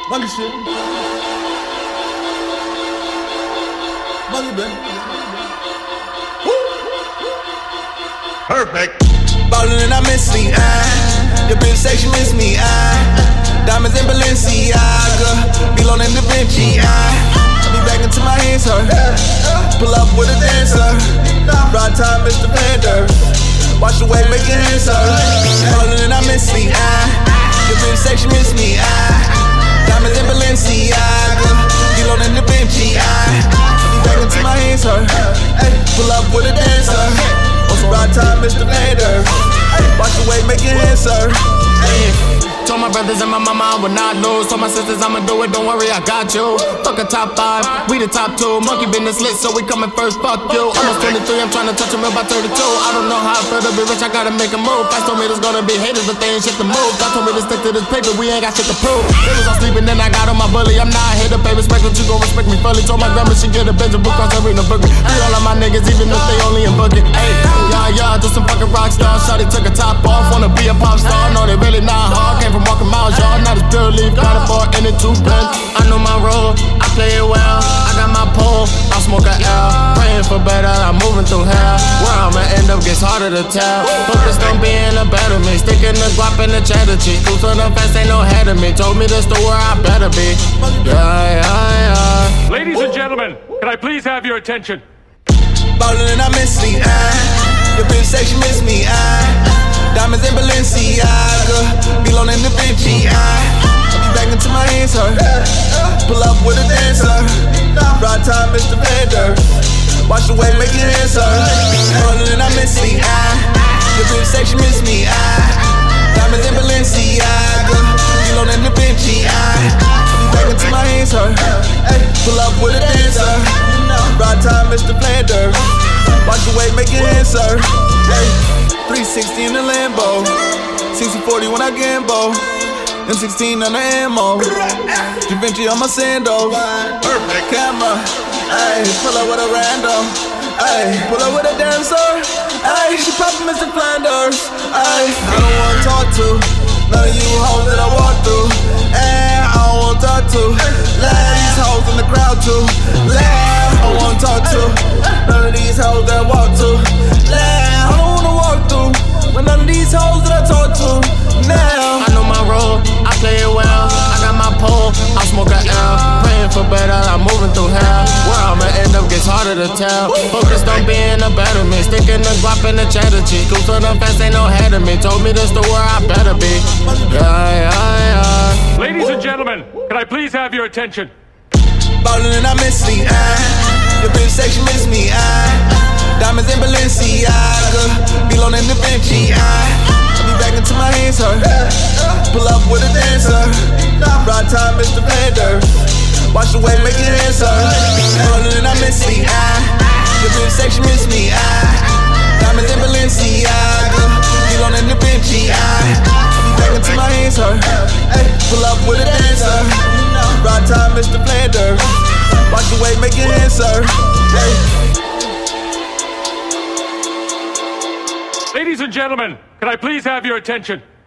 Monkey shit. Monkey baby. Perfect. Ballin' and I miss me, your bitch say she miss me, diamonds in Balenciaga, Milon and Da Vinci, be back into my hands, her. Pull up with a dancer, ride time, Mr. Vander. Wash away, make your hands, her. Ballin' and I miss me, your bitch say she miss me, diamonds in Balenciaga, Milon and Da Vinci, be back into my hands, her. Pull up with a dancer. Ride time, Mr. Vander. Watch the way, make your answer. Told my brothers and my mama I would not lose. Told my sisters I'ma do it, don't worry, I got you. Fuck a top 5, we the top 2. Monkey business lit, so we coming first, fuck you. Almost 23, I'm trying to touch a mill by 32. I don't know how I feel to be rich, I gotta make a move. Fast told me there's gonna be haters, but they ain't shit to move. God told me to stick to this paper, we ain't got shit to prove. They was all sleeping, then I got on my bully. I'm not here to pay respect, but you gon' respect me fully. Told my grandma she get a bench, book cause every no boogie. Free all of my niggas, even if they only in boogie. Ayy, yeah, just some fucking rock stars. Shawty took a top off, wanna be a pop star. No, they really not hard, came from walking miles, y'all. Not as pure leaf, got a bar in it 2 pence. I know my role, I play it well. I got my pole, I smoke a L. Praying for better, I'm moving through hell. Where I'ma end up gets harder to tell. Focused on being a better me, sticking the guap in the cheddar cheese. Cruise on the fence, ain't no head of me. Told me this the where I better be. Yeah. Ladies and gentlemen, can I please have your attention? Ballin' and I miss me, your bitch say she miss me, diamonds in Balenciaga, Milon and Da Vinci, be back into my hands, her. Pull up with a dancer, ride time, Mr. Vander. Watch the way, make your answer. Ballin' and I miss me, your bitch say she miss me, diamonds in Balenciaga, Milon and Da Vinci, be back into my hands, her. Pull up with a dancer, ride time, Mr. Vander. Watch the way, make your answer. 360 in the Lambo, 60-40 when I gamble. M16 on the ammo, Da Vinci on my sandals. Perfect camera, ayy, pull up with a random, ayy, pull up with a dancer, ayy, she poppin' Mr. Flanders, ayy. I don't wanna talk to none of you hoes that I walk through, ayy, I don't wanna talk to these hoes in the crowd too, I don't wanna talk to none of these hoes that I walk to, I don't wanna walk through with none of these hoes that I talk to now. I know my role, I play it well. I got my pole, I smoke a L. Praying for better, I'm moving through hell. Where I'ma end up gets harder to tell. Focused on being a better me, sticking the guap in the cheddar cheese. Cruise on the fence, ain't no head of me. Told me this the where I better be. Yeah. Ladies and gentlemen, can I please have your attention? Ballin' and I miss me, your bitch say she miss me, diamonds in Balenciaga, Milon and Da Vinci, be back into my hands, her. Pull up with a dancer, ride time, Mr. Vander. Watch the way, make your answer. Ballin' and I miss me, your bitch say she miss me, diamonds in Balenciaga, Milon and Da Vinci, be back into my hands, her. Pull up with a dancer, ride time, Mr. Vander. Watch the way, make your answer. Ladies and gentlemen, can I please have your attention?